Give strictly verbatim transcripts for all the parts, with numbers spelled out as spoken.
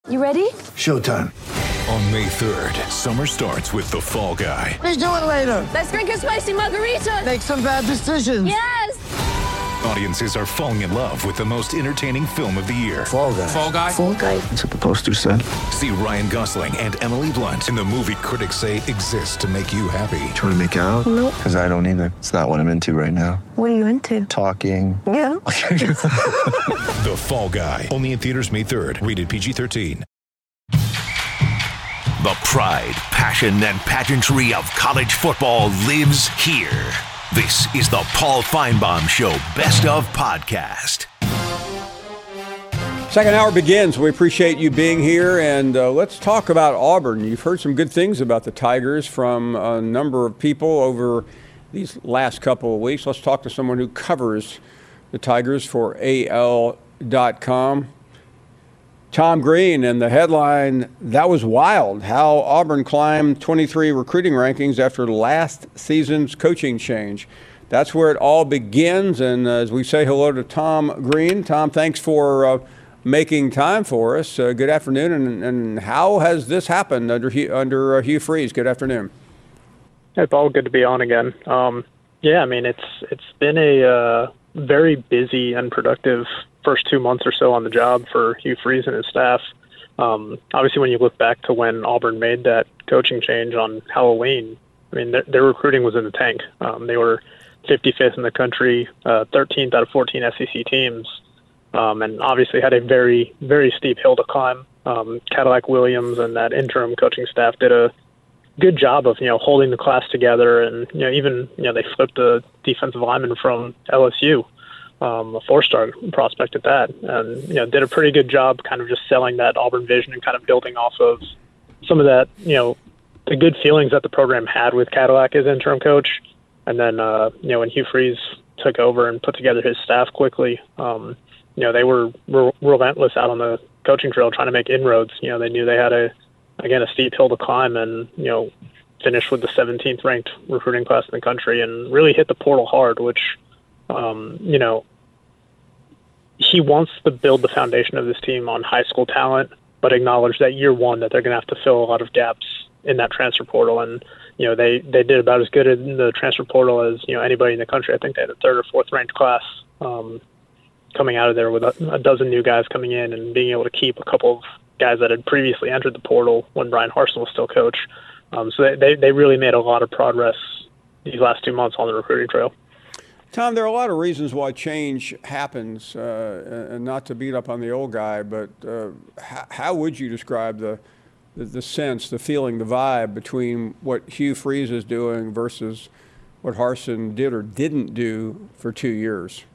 You ready? Showtime. On May third, summer starts with The Fall Guy. Let's do it later. Let's drink a spicy margarita. Make some bad decisions. Yes! Audiences are falling in love with the most entertaining film of the year. Fall Guy. Fall Guy? Fall Guy. That's what the poster said. See Ryan Gosling and Emily Blunt in the movie critics say exists to make you happy. Trying to make it out? Nope. Because I don't either. It's not what I'm into right now. What are you into? Talking. Yeah. The Fall Guy. Only in theaters May third. Rated P G thirteen. The pride, passion, and pageantry of college football lives here. This is the Paul Feinbaum Show Best of Podcast. Second hour begins. We appreciate you being here, and uh, let's talk about Auburn. You've heard some good things about the Tigers from a number of people over these last couple of weeks. Let's talk to someone who covers the Tigers for A L dot com. Tom Green, and the headline, that was wild, how Auburn climbed twenty-three recruiting rankings after last season's coaching change. That's where it all begins, and uh, as we say hello to Tom Green. Tom, thanks for uh, making time for us. Uh, good afternoon, and, and how has this happened under Hugh, under uh, Hugh Freeze? Good afternoon. Hey, Paul, good to be on again. Um, yeah, I mean, it's it's been a uh, very busy and productive first two months or so on the job for Hugh Freeze and his staff. Um, obviously, when you look back to when Auburn made that coaching change on Halloween, I mean, their, their recruiting was in the tank. Um, they were fifty-fifth in the country, uh, thirteenth out of fourteen S E C teams, um, and obviously had a very, very steep hill to climb. Um, Cadillac Williams and that interim coaching staff did a good job of, you know, holding the class together, and, you know, even, you know, they flipped a defensive lineman from L S U. Um, a four-star prospect at that, and, you know, did a pretty good job kind of just selling that Auburn vision and kind of building off of some of that, you know, the good feelings that the program had with Cadillac as interim coach. And then, uh, you know, when Hugh Freeze took over and put together his staff quickly, um, you know, they were re- relentless out on the coaching trail trying to make inroads. You know, they knew they had a, again, a steep hill to climb, and, you know, finished with the seventeenth ranked recruiting class in the country and really hit the portal hard, which, um, you know, he wants to build the foundation of this team on high school talent, but acknowledge that year one that they're going to have to fill a lot of gaps in that transfer portal. And, you know, they, they did about as good in the transfer portal as, you know, anybody in the country. I think they had a third or fourth ranked class um, coming out of there with a, a dozen new guys coming in and being able to keep a couple of guys that had previously entered the portal when Brian Harsin was still coach. Um, so they, they, they really made a lot of progress these last two months on the recruiting trail. Tom, there are a lot of reasons why change happens, uh, and not to beat up on the old guy, but uh, how, how would you describe the, the the sense, the feeling, the vibe between what Hugh Freeze is doing versus what Harsin did or didn't do for two years?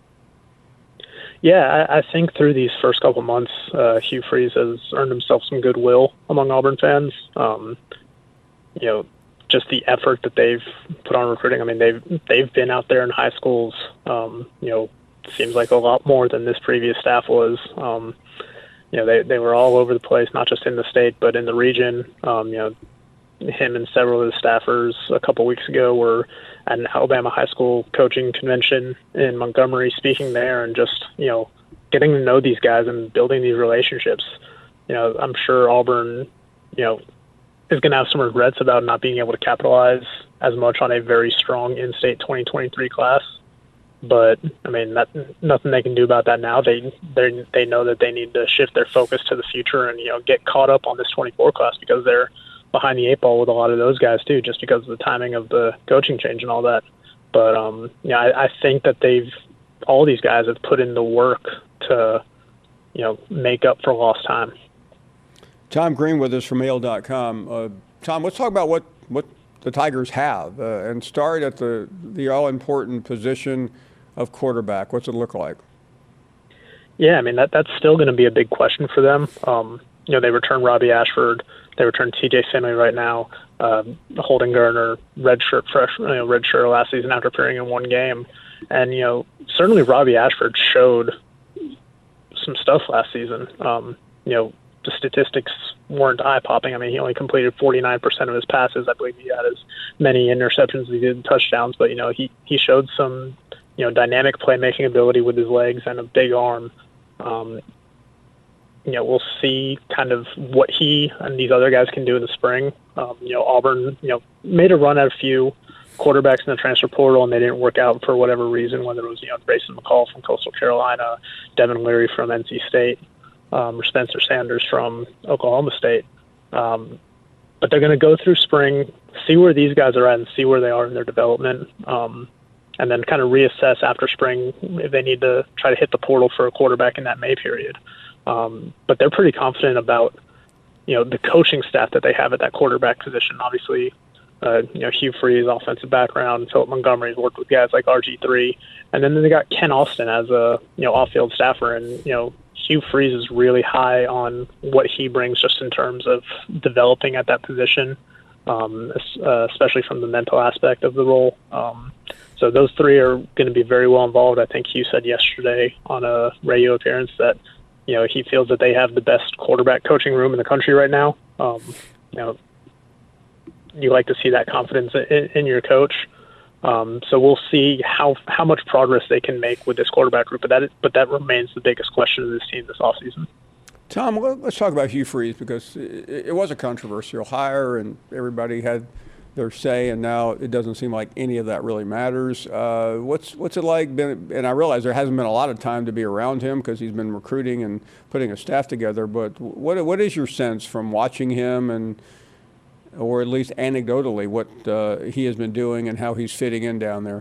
Yeah, I, I think through these first couple months, uh, Hugh Freeze has earned himself some goodwill among Auburn fans. Um, you know, just the effort that they've put on recruiting. I mean, they've they've been out there in high schools, um, you know, seems like a lot more than this previous staff was. Um, you know, they, they were all over the place, not just in the state, but in the region. Um, you know, him and several of the staffers a couple weeks ago were at an Alabama high school coaching convention in Montgomery, speaking there and just, you know, getting to know these guys and building these relationships. You know, I'm sure Auburn, you know, is going to have some regrets about not being able to capitalize as much on a very strong in-state twenty twenty-three class. But, I mean, that, nothing they can do about that now. They they they know that they need to shift their focus to the future and, you know, get caught up on this twenty-four class because they're behind the eight ball with a lot of those guys, too, just because of the timing of the coaching change and all that. But, um, yeah, I, I think that they've – all these guys have put in the work to, you know, make up for lost time. Tom Green with us from A L dot com. Uh, Tom, let's talk about what, what the Tigers have uh, and start at the, the all-important position of quarterback. What's it look like? Yeah, I mean, that that's still going to be a big question for them. Um, you know, they return Robbie Ashford. They return T J Finley right now. Um, Holden Garner, redshirt fresh, you know, redshirt last season after appearing in one game. And, you know, certainly Robbie Ashford showed some stuff last season. Um, you know, the statistics weren't eye-popping. I mean, he only completed forty-nine percent of his passes. I believe he had as many interceptions as he did touchdowns. But, you know, he, he showed some, you know, dynamic playmaking ability with his legs and a big arm. Um, you know, we'll see kind of what he and these other guys can do in the spring. Um, you know, Auburn, you know, made a run at a few quarterbacks in the transfer portal, and they didn't work out for whatever reason, whether it was, you know, Grayson McCall from Coastal Carolina, Devin Leary from N C State, um, or Spencer Sanders from Oklahoma State. Um, but they're going to go through spring, see where these guys are at and see where they are in their development, um, and then kind of reassess after spring if they need to try to hit the portal for a quarterback in that May period. Um, but they're pretty confident about, you know, the coaching staff that they have at that quarterback position. Obviously, uh, you know, Hugh Freeze, offensive background, Philip Montgomery's worked with guys like R G three, and then they got Ken Austin as a, you know, off-field staffer, and, you know, Hugh Freeze is really high on what he brings just in terms of developing at that position, um, uh, especially from the mental aspect of the role. Um, so those three are going to be very well involved. I think Hugh said yesterday on a radio appearance that, you know, he feels that they have the best quarterback coaching room in the country right now. Um, you know, you like to see that confidence in, in your coach. Um, so we'll see how how much progress they can make with this quarterback group, but that is, but that remains the biggest question of this team this offseason. Tom, let's talk about Hugh Freeze, because it, it was a controversial hire and everybody had their say, and now it doesn't seem like any of that really matters. Uh, what's what's it like? Been, and I realize there hasn't been a lot of time to be around him because he's been recruiting and putting a staff together. But what what is your sense from watching him, and or at least anecdotally, what uh, he has been doing and how he's fitting in down there?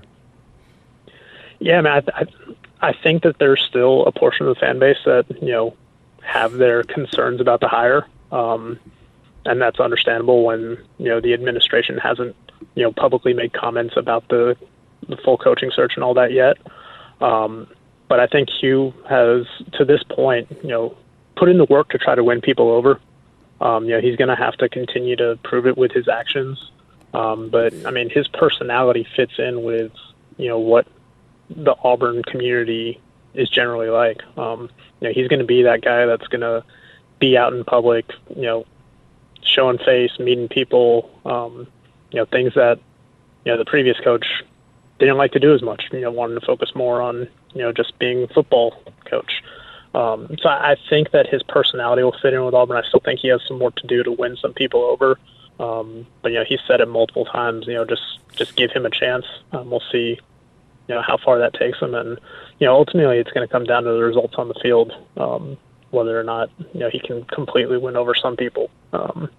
Yeah, I mean, I, I, I think that there's still a portion of the fan base that, you know, have their concerns about the hire. Um, and that's understandable when, you know, the administration hasn't, you know, publicly made comments about the, the full coaching search and all that yet. Um, but I think Hugh has, to this point, you know, put in the work to try to win people over. Um, you know, he's going to have to continue to prove it with his actions. Um, but, I mean, his personality fits in with, you know, what the Auburn community is generally like. Um, you know, he's going to be that guy that's going to be out in public, you know, showing face, meeting people, um, you know, things that, you know, the previous coach didn't like to do as much, you know, wanted to focus more on, you know, just being a football coach. Um, so I think that his personality will fit in with Auburn. I still think he has some work to do to win some people over. Um, but, you know, he's said it multiple times, you know, just, just give him a chance. Um, we'll see, you know, how far that takes him. And, you know, ultimately it's going to come down to the results on the field, um, whether or not, you know, he can completely win over some people. Um,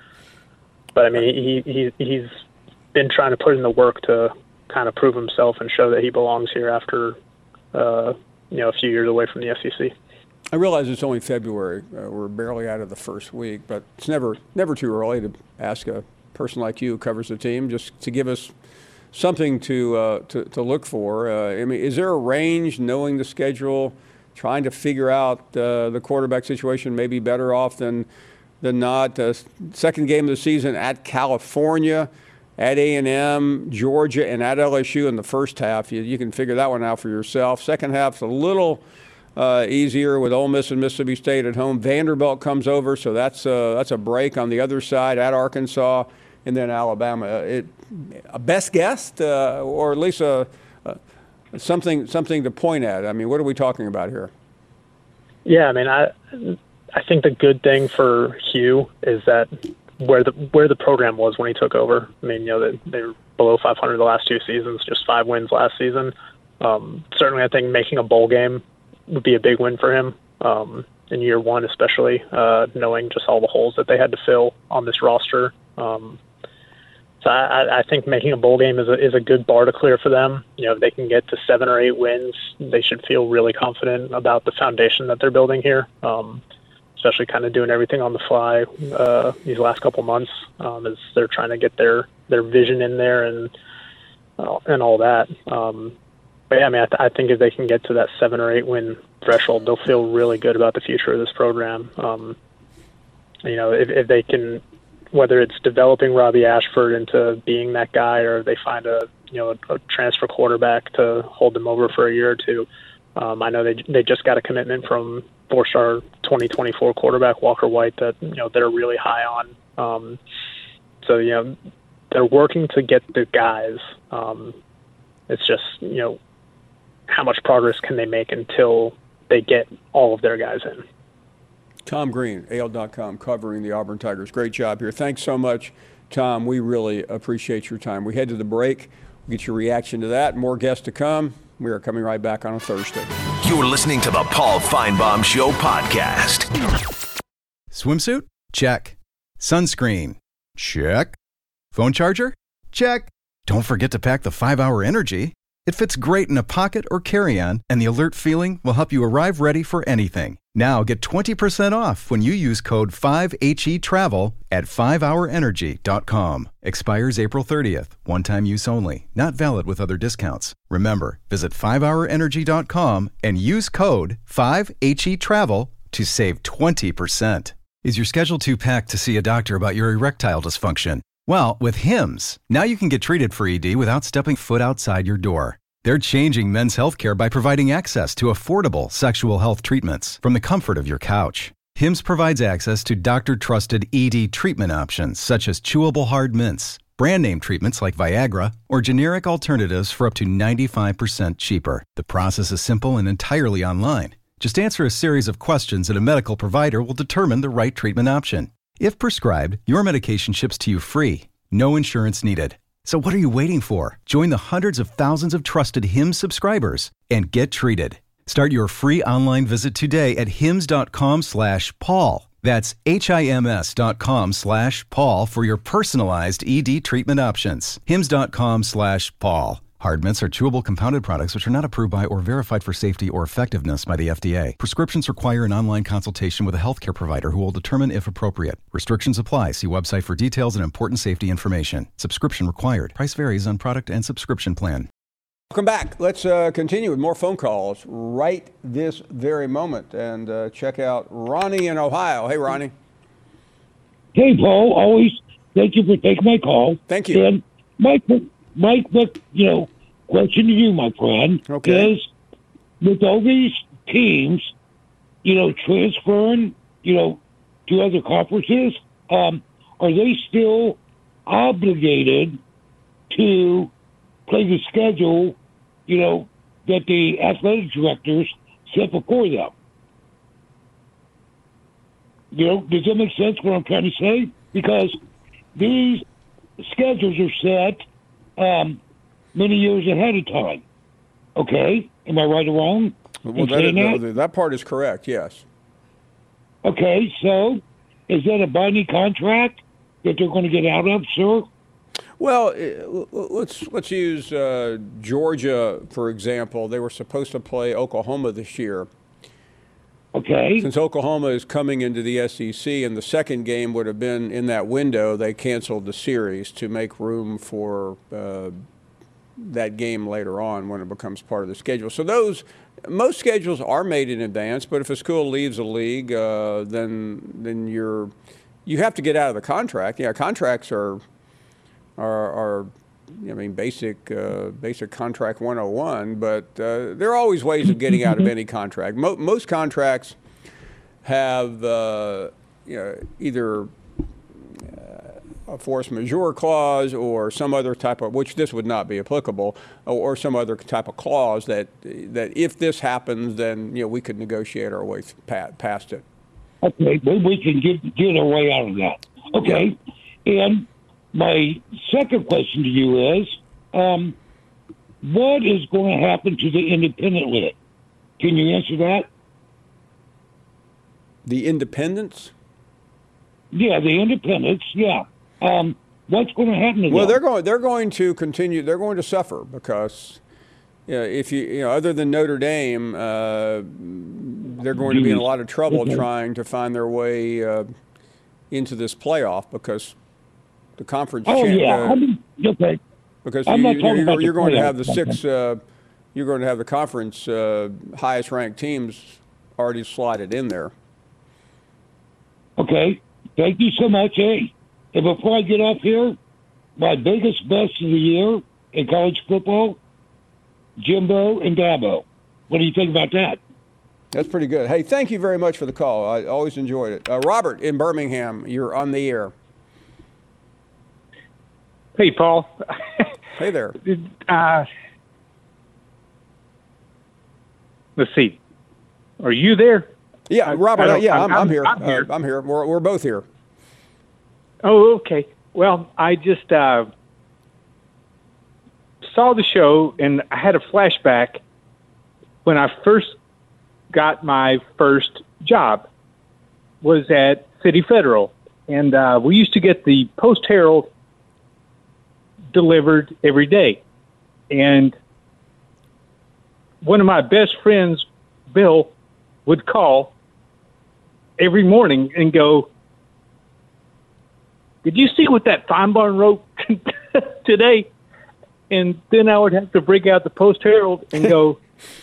but, I mean, he, he, he's been trying to put in the work to kind of prove himself and show that he belongs here after, uh, you know, a few years away from the S E C. I realize it's only February. Uh, we're barely out of the first week, but it's never never too early to ask a person like you who covers the team just to give us something to uh, to, to look for. Uh, I mean, is there a range, knowing the schedule, trying to figure out uh, the quarterback situation, maybe better off than than not? Uh, second game of the season at California, at A and M, Georgia, and at L S U in the first half. You, you can figure that one out for yourself. Second half's a little uh, easier with Ole Miss and Mississippi State at home. Vanderbilt comes over, so that's a, that's a break on the other side at Arkansas, and then Alabama. It, a best guess, uh, or at least a, a, something something to point at. I mean, what are we talking about here? Yeah, I mean, I I think the good thing for Hugh is that where the where the program was when he took over. I mean, you know, they, they were below five hundred the last two seasons, just five wins last season. Um, certainly, I think making a bowl game would be a big win for him um, in year one, especially uh, knowing just all the holes that they had to fill on this roster. Um, so I, I think making a bowl game is a, is a good bar to clear for them. You know, if they can get to seven or eight wins, they should feel really confident about the foundation that they're building here. Um, especially kind of doing everything on the fly uh, these last couple months um, as they're trying to get their, their vision in there and uh, and all that. Um, but yeah, I mean, I, th- I think if they can get to that seven or eight win threshold, they'll feel really good about the future of this program. Um, you know, if, if they can, whether it's developing Robbie Ashford into being that guy, or they find a you know a, a transfer quarterback to hold them over for a year or two. Um, I know they they just got a commitment from four-star twenty twenty-four quarterback Walker White that you know they're really high on. Um, so you know they're working to get the guys. Um, it's just you know how much progress can they make until they get all of their guys in. Tom Green, A L dot com, covering the Auburn Tigers. Great job here. Thanks so much, Tom. We really appreciate your time. We head to the break. We'll get your reaction to that. More guests to come. We are coming right back on a Thursday. You're listening to the Paul Feinbaum Show podcast. Swimsuit? Check. Sunscreen? Check. Phone charger? Check. Don't forget to pack the five hour Energy. It fits great in a pocket or carry-on, and the alert feeling will help you arrive ready for anything. Now get twenty percent off when you use code five H E travel at five hour energy dot com. Expires April thirtieth. One-time use only. Not valid with other discounts. Remember, visit five hour energy dot com and use code five H E travel to save twenty percent. Is your schedule too packed to see a doctor about your erectile dysfunction? Well, with Hims, now you can get treated for E D without stepping foot outside your door. They're changing men's healthcare by providing access to affordable sexual health treatments from the comfort of your couch. Hims provides access to doctor-trusted E D treatment options such as chewable hard mints, brand name treatments like Viagra, or generic alternatives for up to ninety-five percent cheaper. The process is simple and entirely online. Just answer a series of questions and a medical provider will determine the right treatment option. If prescribed, your medication ships to you free. No insurance needed. So what are you waiting for? Join the hundreds of thousands of trusted Hims subscribers and get treated. Start your free online visit today at hims dot com slash Paul. That's H-I-M-S dot com slash Paul for your personalized E D treatment options. hims dot com slash Paul. Hard mints are chewable compounded products which are not approved by or verified for safety or effectiveness by the F D A. Prescriptions require an online consultation with a healthcare provider who will determine if appropriate. Restrictions apply. See website for details and important safety information. Subscription required. Price varies on product and subscription plan. Welcome back. Let's uh, continue with more phone calls right this very moment and uh, check out Ronnie in Ohio. Hey, Ronnie. Hey, Paul. Always thank you for taking my call. Thank you. And Mike, Mike, you know, question to you, my friend, okay. is with all these teams, you know, transferring, you know, to other conferences, um, are they still obligated to play the schedule, you know, that the athletic directors set before them? You know, does that make sense what I'm trying to say? Because these schedules are set um, many years ahead of time. Okay? Am I right or wrong? Well, that, is, that? that part is correct, yes. Okay, so is that a binding contract that they're going to get out of, sir? Well, let's let's use uh, Georgia, for example. They were supposed to play Oklahoma this year. Okay. Since Oklahoma is coming into the S E C and the second game would have been in that window, they canceled the series to make room for uh, that game later on when it becomes part of the schedule. So those, most schedules are made in advance, but if a school leaves a league, uh, then then you're you have to get out of the contract. Yeah, contracts are are, are I mean, basic uh, basic contract one oh one, but uh, there are always ways of getting out of any contract. Mo- most contracts have uh, you know, either uh, a force majeure clause or some other type of, which this would not be applicable, or, or some other type of clause that that if this happens, then you know we could negotiate our way past it. Okay, we, we can get get our way out of that. Okay, yeah. And my second question to you is, um, what is going to happen to the independent with it? Can you answer that? The independents? Yeah, the independents, yeah. Um, what's going to happen to well, them? they're going, they're going to continue, they're going to suffer because, you know, if you, you know, other than Notre Dame, uh, they're going to be in a lot of trouble okay. trying to find their way uh, into this playoff because the conference. Oh champ, yeah, uh, I mean, okay. Because I'm you, not talking you're, about you're the going to playoff. have the six. Uh, you're going to have the conference uh, highest ranked teams already slotted in there. Okay, thank you so much. Hey, and before I get off here, my biggest best of the year in college football, Jimbo and Dabo. What do you think about that? That's pretty good. Hey, thank you very much for the call. I always enjoyed it. Uh, Robert in Birmingham, you're on the air. Hey, Paul. Hey there. Uh, let's see. Are you there? Yeah, I- Robert. I uh, don't- yeah, I'm, I'm here. I'm here. Uh, I'm here. We're, we're both here. Oh, okay. Well, I just uh, saw the show, and I had a flashback when I first got my first job. Was at City Federal, and uh, we used to get the Post Herald delivered every day. And one of my best friends, Bill, would call every morning and go, "Did you see what that Feinbaum wrote today?" And then I would have to break out the Post Herald and go,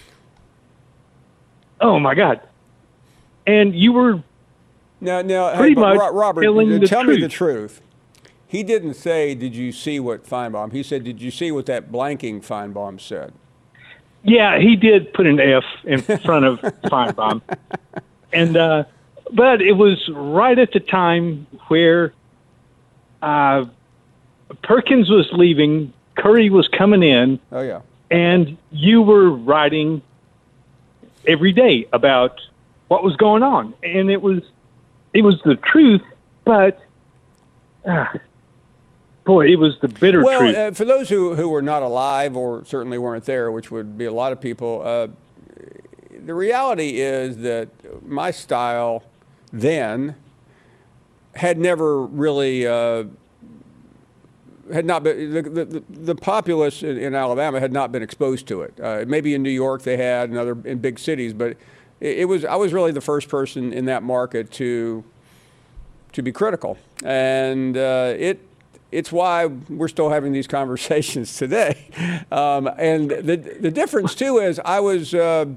"Oh my God!" And you were Now, now, pretty hey, but much Ro- Robert, telling uh, the tell me the truth. truth. He didn't say, "Did you see what Feinbaum?" He said, "Did you see what that blanking Feinbaum said?" Yeah, he did put an F in front of Feinbaum. And, uh, but it was right at the time where uh, Perkins was leaving, Curry was coming in, Oh yeah. and you were writing every day about what was going on. And it was, it was the truth, but, uh, boy, it was the bitter Well, truth. uh, for those who, who were not alive or certainly weren't there, which would be a lot of people, uh, the reality is that my style then had never really uh, had not been the, the, the populace in, in Alabama had not been exposed to it. Uh, maybe in New York they had, and other in big cities, but it, it was I was really the first person in that market to to be critical, and uh, it. It's why we're still having these conversations today. Um, and the the difference too is I was uh,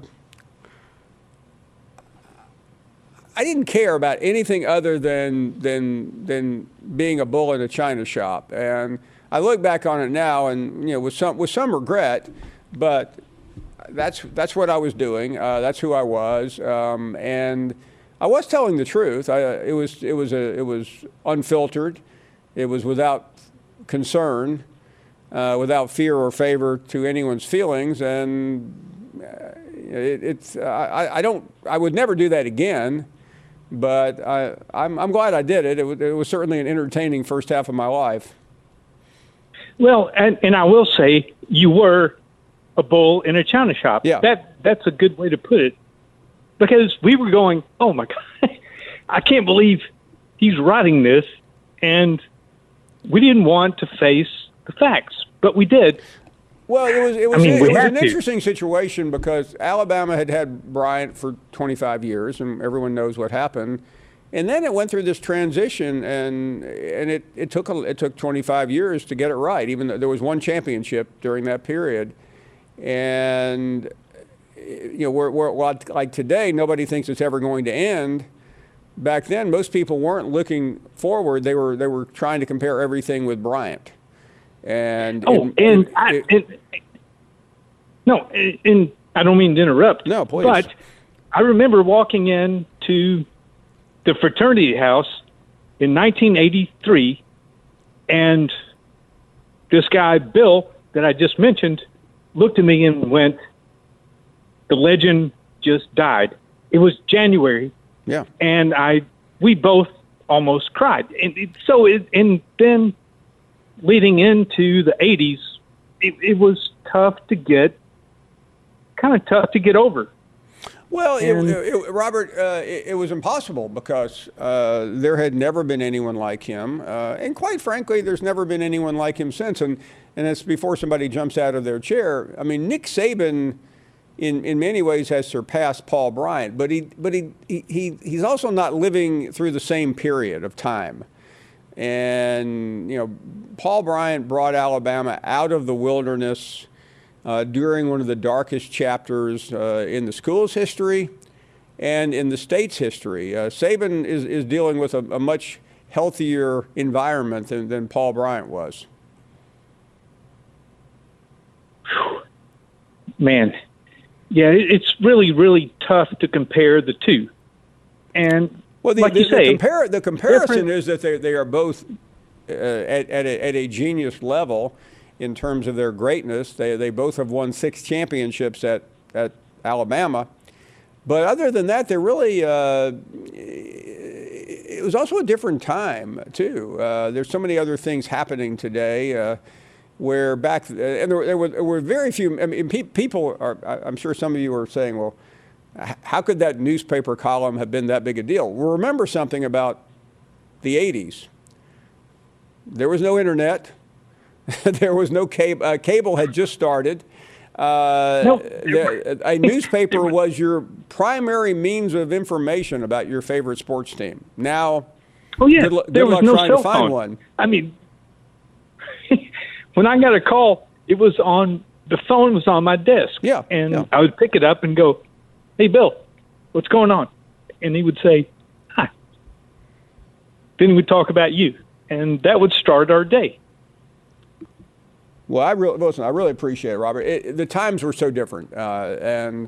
I didn't care about anything other than than than being a bull in a china shop. And I look back on it now, and you know, with some with some regret, but that's that's what I was doing. Uh, that's who I was, um, and I was telling the truth. I, it was it was a it was unfiltered. It was without concern, uh, without fear or favor to anyone's feelings, and it, it's. I, I don't. I would never do that again, but I, I'm, I'm glad I did it. It was, it was certainly an entertaining first half of my life. Well, and, and I will say you were a bull in a china shop. Yeah. That that's a good way to put it, because we were going, oh my God, I can't believe he's writing this, and we didn't want to face the facts, but we did. Well, it was it was, I mean, it we was had an to. interesting situation because Alabama had had Bryant for twenty-five years, and everyone knows what happened. And then it went through this transition, and and it, it took a, it took twenty-five years to get it right. Even though there was one championship during that period, and you know, we're, we're like today, nobody thinks it's ever going to end. Back then, most people weren't looking forward; they were they were trying to compare everything with Bryant. And Oh, it- and, it- I, it- and no, and I don't mean to interrupt. No, please. But I remember walking in to the fraternity house in nineteen eighty-three, and this guy, Bill, that I just mentioned, looked at me and went, "The legend just died." It was January. yeah. And I, we both almost cried. And it, so, it, and then leading into the eighties, it, it was tough to get, kind of tough to get over. Well, it, And- it, it- Robert, uh, it, it was impossible because uh, there had never been anyone like him, uh, and quite frankly, there's never been anyone like him since. And and that's before somebody jumps out of their chair. I mean, Nick Saban, in in many ways, has surpassed Paul Bryant, but he but he he, he he's also not living through the same period of time. And you know, Paul Bryant brought Alabama out of the wilderness Uh, during one of the darkest chapters uh, in the school's history and in the state's history. Uh, Saban is, is dealing with a, a much healthier environment than, than Paul Bryant was. Man, yeah, it, it's really, really tough to compare the two. And Well, the, like the, you say, the, compar- the comparison different- is that they, they are both uh, at, at, a, at a genius level in terms of their greatness. They, they both have won six championships at, at Alabama. But other than that, they're really, uh, it was also a different time, too. Uh, there's so many other things happening today uh, where back, and there, there, were, there were very few, I mean, pe- people are, I'm sure some of you are saying, well, how could that newspaper column have been that big a deal? Well, remember something about the eighties. There was no internet. There was no cable. Uh, cable had just started. Uh, nope. the, a newspaper was your primary means of information about your favorite sports team. Now, oh yeah, good, good there was luck no trying cell to find phone. one. I mean, when I got a call, it was on the phone was on my desk. Yeah, and yeah. I would pick it up and go, "Hey, Bill, what's going on?" And he would say, "Hi." Then we'd talk about you, and that would start our day. Well, I really listen. I really appreciate it, Robert. It, the times were so different, uh, and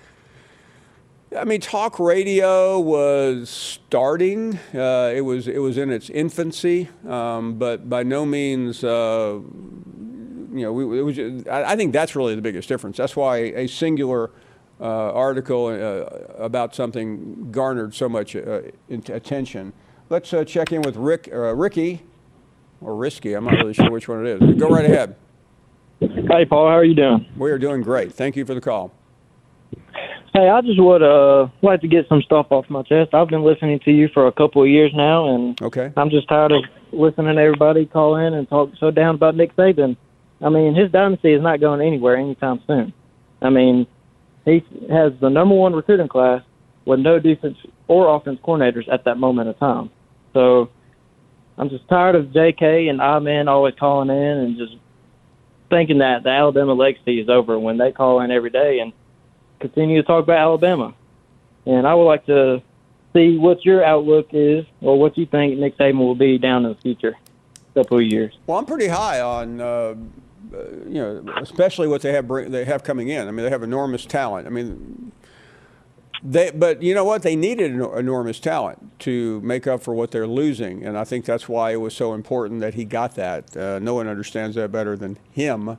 I mean, talk radio was starting. Uh, it was it was in its infancy, um, but by no means, uh, you know, we, it was. I, I think that's really the biggest difference. That's why a singular uh, article uh, about something garnered so much uh, attention. Let's uh, check in with Rick, uh, Ricky, or Risky. I'm not really sure which one it is. Go right ahead. Hey, Paul, how are you doing? We are doing great. Thank you for the call. Hey, I just would uh, like to get some stuff off my chest. I've been listening to you for a couple of years now, and okay. I'm just tired of listening to everybody call in and talk so down about Nick Saban. I mean, his dynasty is not going anywhere anytime soon. I mean, he has the number one recruiting class with no defense or offense coordinators at that moment in time. So I'm just tired of J K and I-Men always calling in and just thinking that the Alabama legacy is over when they call in every day and continue to talk about Alabama. And I would like to see what your outlook is or what you think Nick Saban will be down in the future couple of years. Well, I'm pretty high on, uh, you know, especially what they have bring, they have coming in. I mean, they have enormous talent. I mean, they, but you know what? They needed enormous talent to make up for what they're losing, and I think that's why it was so important that he got that. Uh, no one understands that better than him.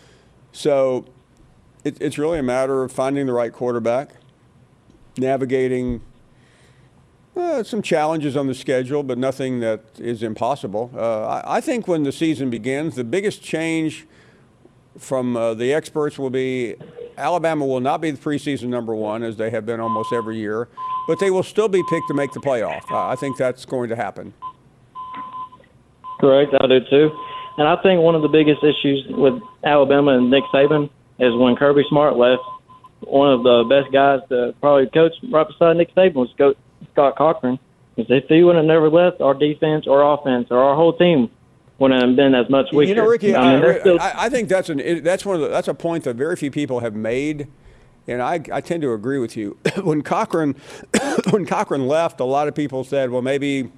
So it, it's really a matter of finding the right quarterback, navigating uh, some challenges on the schedule, but nothing that is impossible. Uh, I, I think when the season begins, the biggest change from uh, the experts will be Alabama will not be the preseason number one, as they have been almost every year, but they will still be picked to make the playoff. Uh, I think that's going to happen. Correct, I do too. And I think one of the biggest issues with Alabama and Nick Saban is when Kirby Smart left, one of the best guys to probably coach right beside Nick Saban was Coach Scott Cochran. Because if he would have never left, our defense or offense or our whole team wouldn't have been as much weaker. You know, Ricky, I, mean, I, still... I, I think that's an that's one of the, that's a point that very few people have made, and I, I tend to agree with you. when Cochran when Cochran left, a lot of people said, well, maybe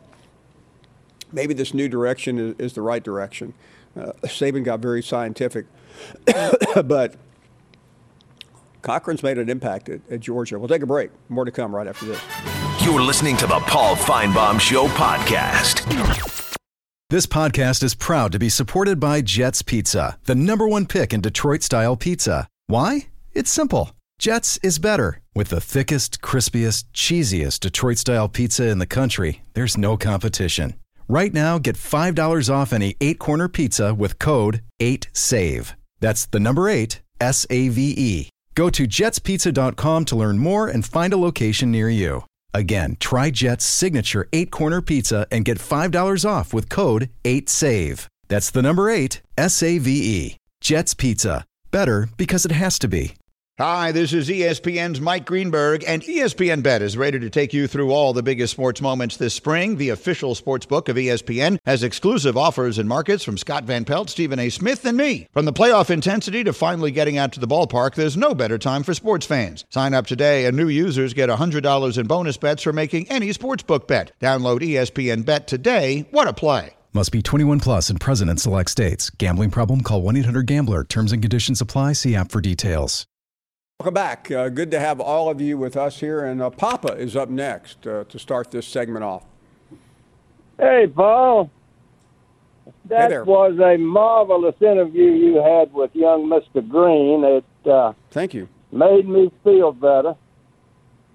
maybe this new direction is, is the right direction. Uh, Saban got very scientific, but Cochran's made an impact at, at Georgia. We'll take a break. More to come right after this. You're listening to the Paul Feinbaum Show podcast. This podcast is proud to be supported by Jets Pizza, the number one pick in Detroit-style pizza. Why? It's simple. Jets is better. With the thickest, crispiest, cheesiest Detroit-style pizza in the country, there's no competition. Right now, get five dollars off any eight-corner pizza with code eight save. That's the number eight, S A V E. Go to jets pizza dot com to learn more and find a location near you. Again, try Jet's signature eight-corner pizza and get five dollars off with code eight save. That's the number eight, S A V E. Jet's Pizza. Better because it has to be. Hi, this is E S P N's Mike Greenberg, and E S P N Bet is ready to take you through all the biggest sports moments this spring. The official sports book of E S P N has exclusive offers and markets from Scott Van Pelt, Stephen A. Smith, and me. From the playoff intensity to finally getting out to the ballpark, there's no better time for sports fans. Sign up today, and new users get one hundred dollars in bonus bets for making any sportsbook bet. Download E S P N Bet today. What a play. Must be twenty-one plus and present in select states. Gambling problem? Call one eight hundred gambler. Terms and conditions apply. See app for details. Welcome back. Uh, good to have all of you with us here. And uh, Papa is up next uh, to start this segment off. Hey, Paul. That hey there. was a marvelous interview you had with young Mister Green. It uh, Thank you. made me feel better.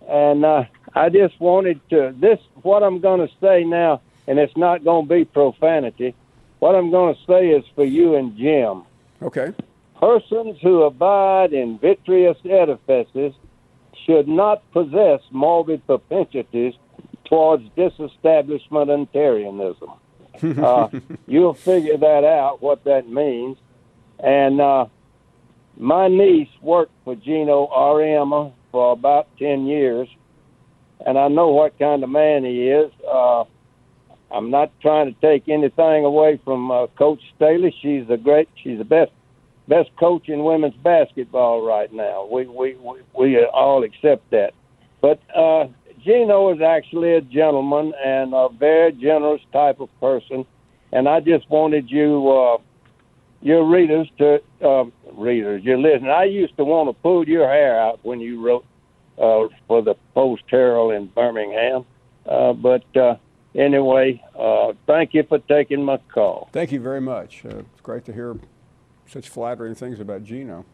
And uh, I just wanted to, this, what I'm going to say now, and it's not going to be profanity. What I'm going to say is for you and Jim. Okay. Persons who abide in vitreous edifices should not possess morbid propensities towards disestablishmentarianism. uh, you'll figure that out, what that means. And uh, my niece worked for Gino Auriemma for about ten years, and I know what kind of man he is. Uh, I'm not trying to take anything away from uh, Coach Staley. She's a great, she's the best best coach in women's basketball right now. We we we, we all accept that. But uh, Gino is actually a gentleman and a very generous type of person, and I just wanted you, uh, your readers, to uh, readers, your listeners. I used to want to pull your hair out when you wrote uh, for the Post Herald in Birmingham, uh, but. Uh, Anyway, uh, thank you for taking my call. Thank you very much. Uh, it's great to hear such flattering things about Gino.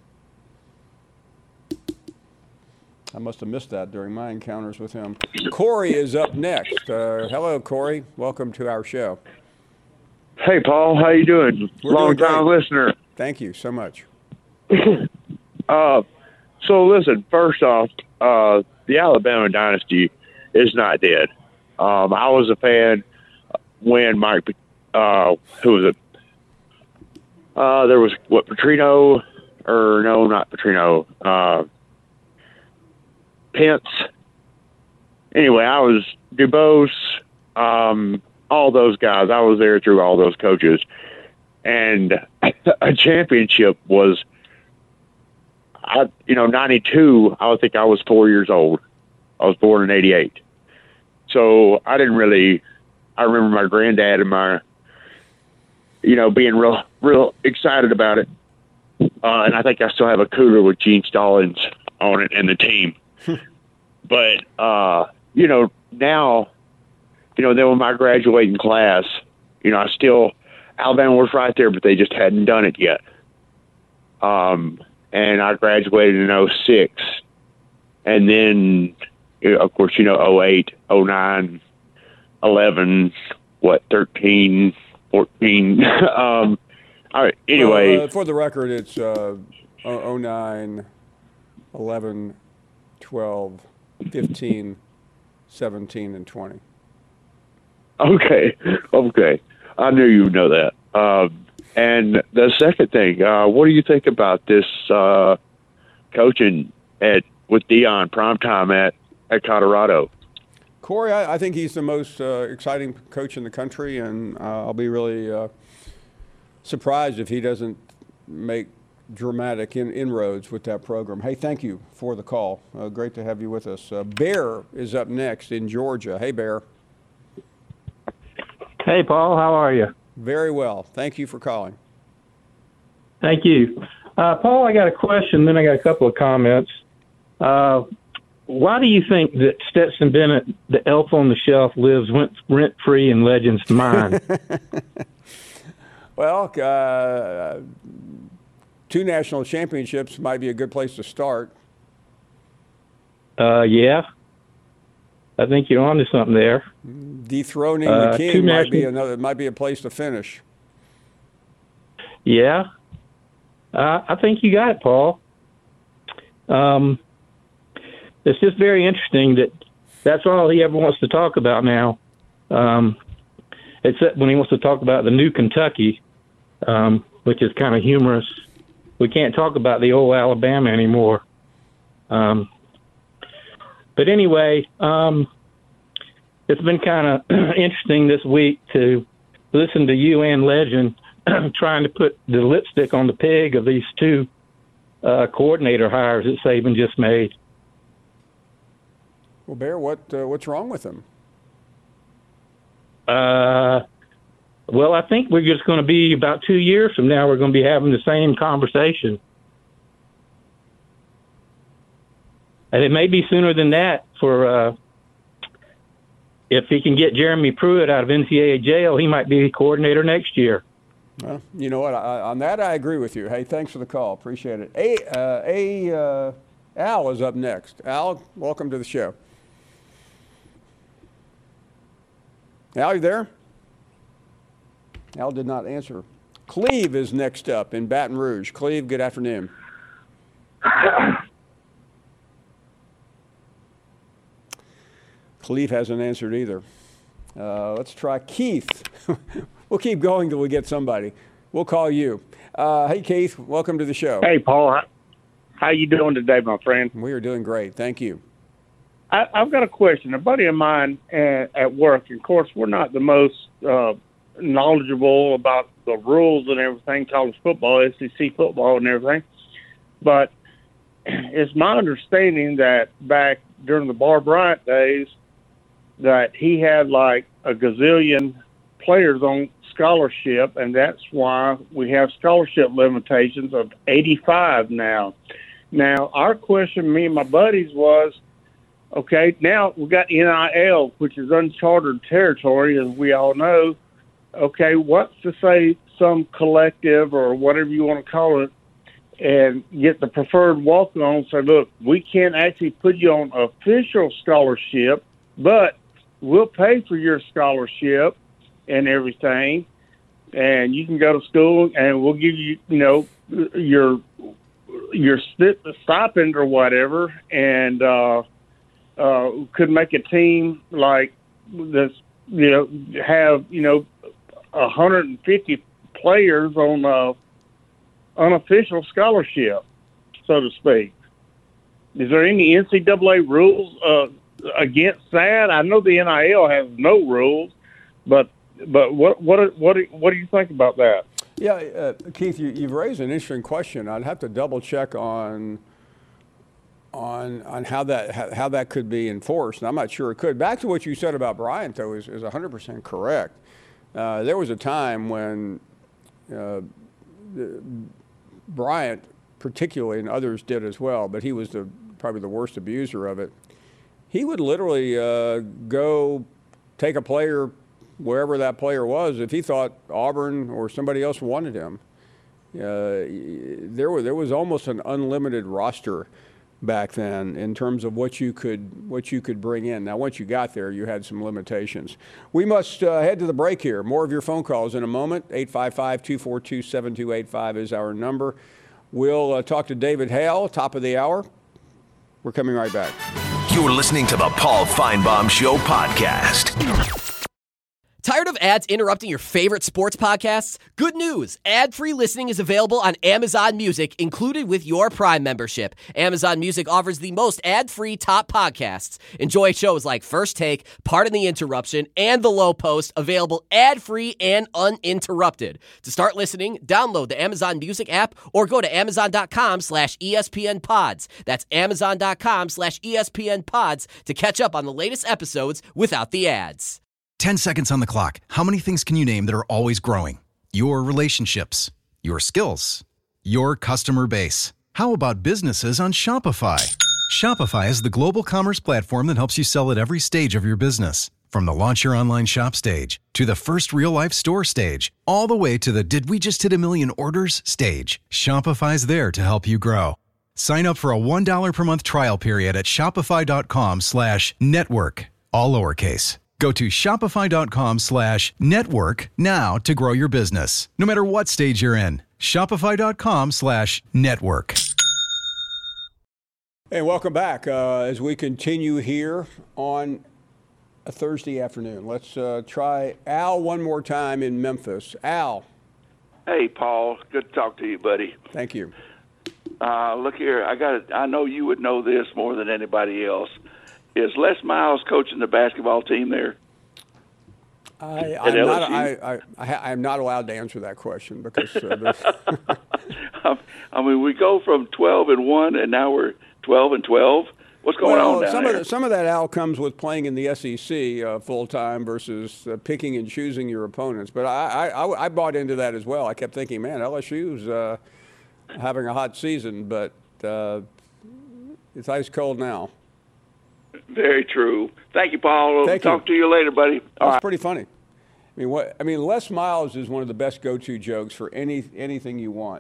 I must have missed that during my encounters with him. Corey is up next. Uh, hello, Corey. Welcome to our show. Hey, Paul. How you doing? We're Long doing time great. listener. Thank you so much. uh, so listen. First off, uh, the Alabama dynasty is not dead. Um, I was a fan when Mike, uh, who was it? Uh, there was, what, Petrino, or no, not Petrino, uh, Pence. Anyway, I was DuBose, um, all those guys. I was there through all those coaches. And a championship was, I, you know, ninety-two, I would think I was four years old. I was born in eighty-eight. So I didn't really, I remember my granddad and my, you know, being real, real excited about it. Uh, and I think I still have a cooler with Gene Stallings on it and the team. But, uh, you know, now, you know, then with my graduating class, you know, I still, Alabama was right there, but they just hadn't done it yet. Um, and I graduated in oh six. And then, of course, you know, oh eight, oh nine, eleven, what, thirteen, fourteen. um, all right, anyway. Well, uh, for the record, it's uh, oh nine, eleven, twelve, fifteen, seventeen, and twenty. Okay, okay. I knew you would know that. Um, and the second thing, uh, what do you think about this uh, coaching at with Deion primetime at at Colorado? Corey, I, I think he's the most uh, exciting coach in the country, and uh, I'll be really uh, surprised if he doesn't make dramatic in, inroads with that program. Hey, thank you for the call. Uh, great to have you with us. Uh, Bear is up next in Georgia. Hey, Bear. Hey, Paul. How are you? Very well. Thank you for calling. Thank you. Uh, Paul, I got a question, then I got a couple of comments. Uh, Why do you think that Stetson Bennett, the elf on the shelf, lives rent-free in Legends' mind? Well, uh, two national championships might be a good place to start. Uh, yeah. I think you're onto something there. Dethroning uh, the king might be another. Might be a place to finish. Yeah. Uh, I think you got it, Paul. Um. It's just very interesting that that's all he ever wants to talk about now, um, except when he wants to talk about the new Kentucky, um, which is kind of humorous. We can't talk about the old Alabama anymore. Um, but anyway, um, it's been kind of interesting this week to listen to you and Legend trying to put the lipstick on the pig of these two uh, coordinator hires that Saban just made. Well, Bear, what uh, what's wrong with him? Uh, well, I think we're just going to be about two years from now. We're going to be having the same conversation, and it may be sooner than that. For uh, if he can get Jeremy Pruitt out of N C double A jail, he might be the coordinator next year. Well, you know what? I, on that, I agree with you. Hey, thanks for the call. Appreciate it. A uh, a. Uh, Al is up next. Al, welcome to the show. Al, you there? Al did not answer. Cleve is next up in Baton Rouge. Cleve, good afternoon. Cleve hasn't answered either. Uh, let's try Keith. We'll keep going till we get somebody. We'll call you. Uh, hey, Keith, welcome to the show. Hey, Paul. How, how you doing today, my friend? We are doing great. Thank you. I, I've got a question. A buddy of mine at, at work, and of course, we're not the most uh, knowledgeable about the rules and everything, college football, S E C football and everything, but it's my understanding that back during the Bar Bryant days that he had like a gazillion players on scholarship, and that's why we have scholarship limitations of eighty-five now. Now, our question, me and my buddies, was, okay, now we've got N I L, which is uncharted territory, as we all know. Okay, what's to say some collective or whatever you want to call it, and get the preferred walk-on, say, look, we can't actually put you on official scholarship, but we'll pay for your scholarship and everything, and you can go to school, and we'll give you, you know, your your stipend or whatever, and uh, uh, could make a team like this, you know, have, you know, one hundred fifty players on uh, unofficial scholarship, so to speak. Is there any N C double A rules uh, against that? I know the N I L has no rules, but but what what what do, what do you think about that? Yeah, uh, Keith, you, you've raised an interesting question. I'd have to double check on on on how that how, how that could be enforced. And I'm not sure it could. Back to what you said about Bryant, though, is is one hundred percent correct. Uh, there was a time when uh, the, Bryant, particularly, and others did as well, but he was the probably the worst abuser of it. He would literally uh, go take a player wherever that player was if he thought Auburn or somebody else wanted him. Uh, there were there was almost an unlimited roster back then in terms of what you could what you could bring in. Now, once you got there, you had some limitations. We must uh, head to the break here. More of your phone calls in a moment. eight five five, two four two, seven two eight five is our number. We'll uh, talk to David Hale, top of the hour. We're coming right back. You're listening to the Paul Feinbaum Show podcast. Tired of ads interrupting your favorite sports podcasts? Good news! Ad-free listening is available on Amazon Music, included with your Prime membership. Amazon Music offers the most ad-free top podcasts. Enjoy shows like First Take, Pardon the Interruption, and The Low Post, available ad-free and uninterrupted. To start listening, download the Amazon Music app or go to amazon.com slash ESPN pods. That's amazon.com slash ESPN pods to catch up on the latest episodes without the ads. ten seconds on the clock. How many things can you name that are always growing? Your relationships, your skills, your customer base. How about businesses on Shopify? Shopify is the global commerce platform that helps you sell at every stage of your business. From the launch your online shop stage, to the first real-life store stage, all the way to the did we just hit a million orders stage. Shopify's there to help you grow. Sign up for a one dollar per month trial period at shopify.com slash network, all lowercase. Go to shopify.com slash network now to grow your business, no matter what stage you're in. Shopify.com slash network. Hey, welcome back uh, as we continue here on a Thursday afternoon. Let's uh, try Al one more time in Memphis. Al. Hey, Paul. Good to talk to you, buddy. Thank you. Uh, look here. I got. I know you would know this more than anybody else. Is Les Miles coaching the basketball team there? I, I'm, not, I, I, I, I'm not allowed to answer that question because uh, I mean, we go from twelve and one, and now we're twelve and twelve. What's going well, on down some there? Of the, some of that, Al, comes with playing in the S E C uh, full time versus uh, picking and choosing your opponents. But I, I, I bought into that as well. I kept thinking, man, L S U's uh, having a hot season, but uh, it's ice cold now. Very true. Thank you, Paul. Thank Talk you. to you later, buddy. That's All right. pretty funny. I mean, what I mean, Les Miles is one of the best go-to jokes for any anything you want.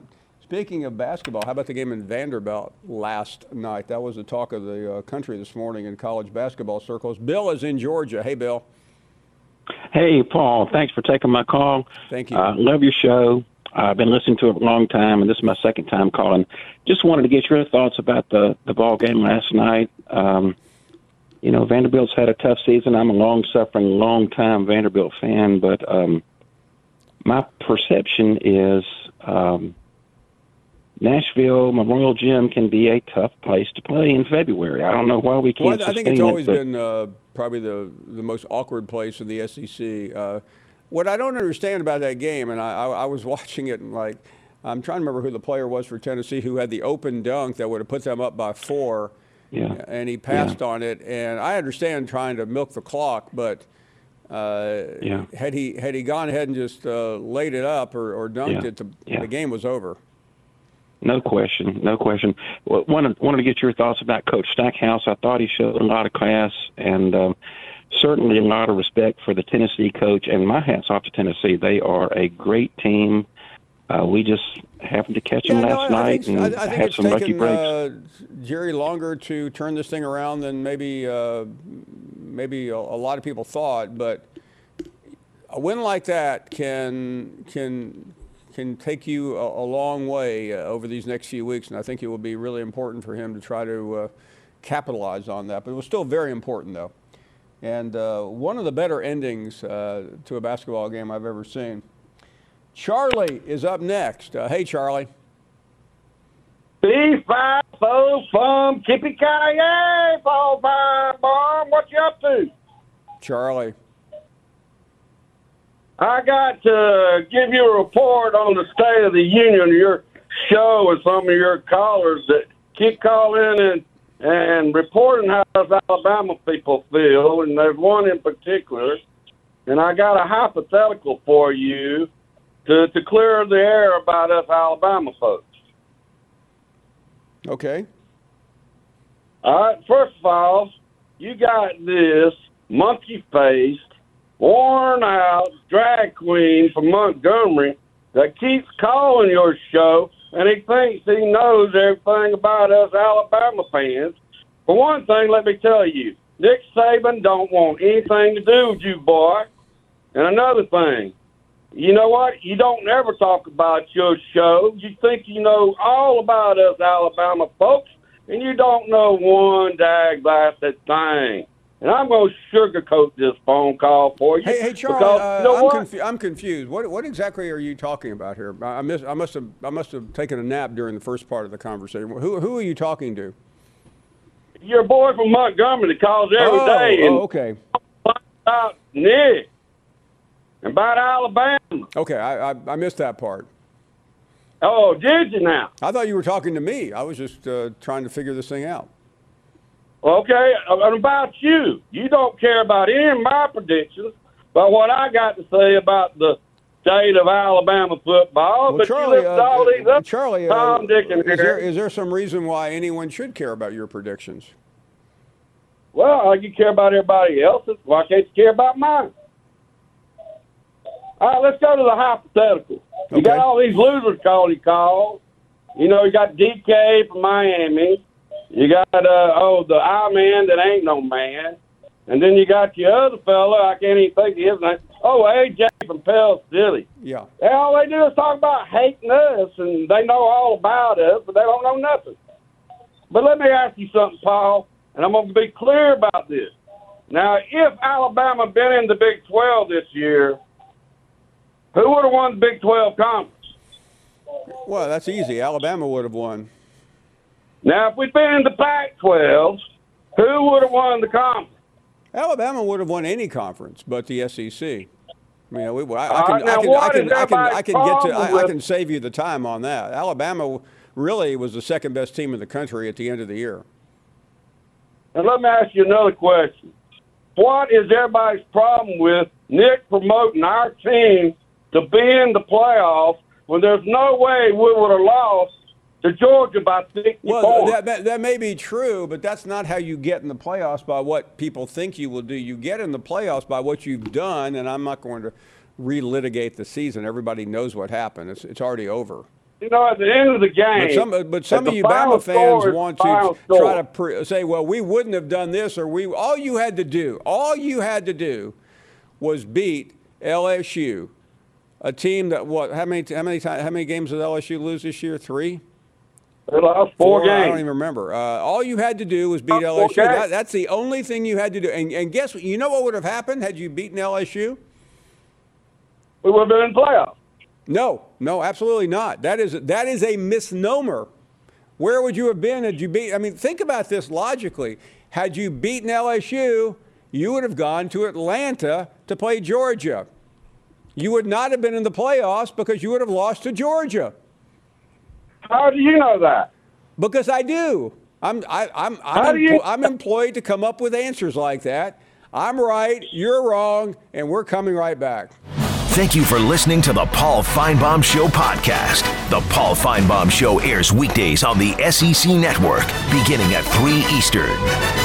Speaking of basketball, how about the game in Vanderbilt last night? That was the talk of the uh, country this morning in college basketball circles. Bill is in Georgia. Hey, Bill. Hey, Paul. Thanks for taking my call. Thank you. Uh, love your show. I've been listening to it a long time, and this is my second time calling. Just wanted to get your thoughts about the, the ball game last night. Um, you know, Vanderbilt's had a tough season. I'm a long-suffering, long-time Vanderbilt fan, but um, my perception is um, Nashville Memorial Gym can be a tough place to play in February. I don't know why we can't Well, I think sustain it's always it, but- been uh, probably the, the most awkward place in the S E C. Uh, what I don't understand about that game, and I, I, I was watching it, and like, I'm trying to remember who the player was for Tennessee who had the open dunk that would have put them up by four, yeah. and he passed Yeah. on it. And I understand trying to milk the clock, but uh, Yeah. had he had he gone ahead and just uh, laid it up or, or dunked Yeah. it, the, Yeah. the game was over. No question, no question. Well, wanted wanted to get your thoughts about Coach Stackhouse. I thought he showed a lot of class and um, certainly a lot of respect for the Tennessee coach. And my hat's off to Tennessee; they are a great team. Uh, we just happened to catch them Yeah, no, last I- I night think, and I, I think had it's some lucky taken breaks. uh, Jerry longer to turn this thing around than maybe uh, maybe a, a lot of people thought. But a win like that can can can take you a, a long way uh, over these next few weeks, and I think it will be really important for him to try to uh, capitalize on that. But it was still very important, though, and uh, one of the better endings uh, to a basketball game I've ever seen. Charlie is up next. Uh, hey, Charlie. B five four from Yippee-ki-yay, Paul Finebaum. What you up to? Charlie. I got to give you a report on the State of the Union of your show and some of your callers that keep calling and and reporting how us Alabama people feel. And there's one in particular, and I got a hypothetical for you to, to clear the air about us Alabama folks. Okay. All right, first of all, you got this monkey-faced, worn-out drag queen from Montgomery that keeps calling your show, and he thinks he knows everything about us Alabama fans. For one thing, let me tell you, Nick Saban don't want anything to do with you, boy. And another thing, you know what? You don't ever talk about your show. You think you know all about us Alabama folks, and you don't know one dag blasted thing. And I'm going to sugarcoat this phone call for you. Hey, hey, Charlie. because, Uh, you know I'm, what? confu- I'm confused. What what exactly are you talking about here? I, I, miss, I must have I must have taken a nap during the first part of the conversation. Who who are you talking to? Your boy from Montgomery that calls every oh, day and oh, okay. about Nick and about Alabama. Okay, I, I I missed that part. Oh, did you now? I thought you were talking to me. I was just uh, trying to figure this thing out. Okay, and about you. You don't care about any of my predictions, but what I got to say about the state of Alabama football. Well, but Charlie, you lift uh, all these up, Charlie, uh, Tom, Dick, and is there Harry. is there some reason why anyone should care about your predictions? Well, you care about everybody else's. Why can't you care about mine? All right, let's go to the hypothetical. You Okay. got all these losers calling you calls. You know, you got D K from Miami. You got, uh, oh, the I-man that ain't no man. And then you got your other fella, I can't even think of his name. Oh, A J from Pell City. Yeah. And all they do is talk about hating us, and they know all about us, but they don't know nothing. But let me ask you something, Paul, and I'm going to be clear about this. Now, if Alabama had been in the Big twelve this year, who would have won the Big twelve conference? Well, that's easy. Alabama would have won. Now, if we'd been in the Pac twelve, who would have won the conference? Alabama would have won any conference, but the S E C. I mean, we, I, I All can, right, now I can, what I can, is I can, I can get to, everybody's I, I problem can save you the time on that. Alabama really was the second best team in the country at the end of the year. And let me ask you another question. What is everybody's problem with Nick promoting our team to be in the playoffs when there's no way we would have lost to Georgia by sixty-four? Well, that, that, that may be true, but that's not how you get in the playoffs by what people think you will do. You get in the playoffs by what you've done, and I'm not going to relitigate the season. Everybody knows what happened. It's, it's already over. you know, at the end of the game. But some, but some of you Bama fans want to try to pre- say, well, we wouldn't have done this, or we. All you had to do, all you had to do, was beat L S U, a team that what? How many? How many times? How many games did L S U lose this year? Three. They lost four, four games. I don't even remember. Uh, all you had to do was beat L S U. That, that's the only thing you had to do. And, and guess what? You know what would have happened had you beaten L S U? We would have been in playoffs. No, no, absolutely not. That is that is a misnomer. Where would you have been had you beat? I mean, think about this logically. Had you beaten L S U, you would have gone to Atlanta to play Georgia. You would not have been in the playoffs because you would have lost to Georgia. How do you know that? Because I do. I'm I, I'm How I'm, do you- I'm employed to come up with answers like that. I'm right, you're wrong, and we're coming right back. Thank you for listening to the Paul Feinbaum Show podcast. The Paul Feinbaum Show airs weekdays on the S E C Network, beginning at three Eastern.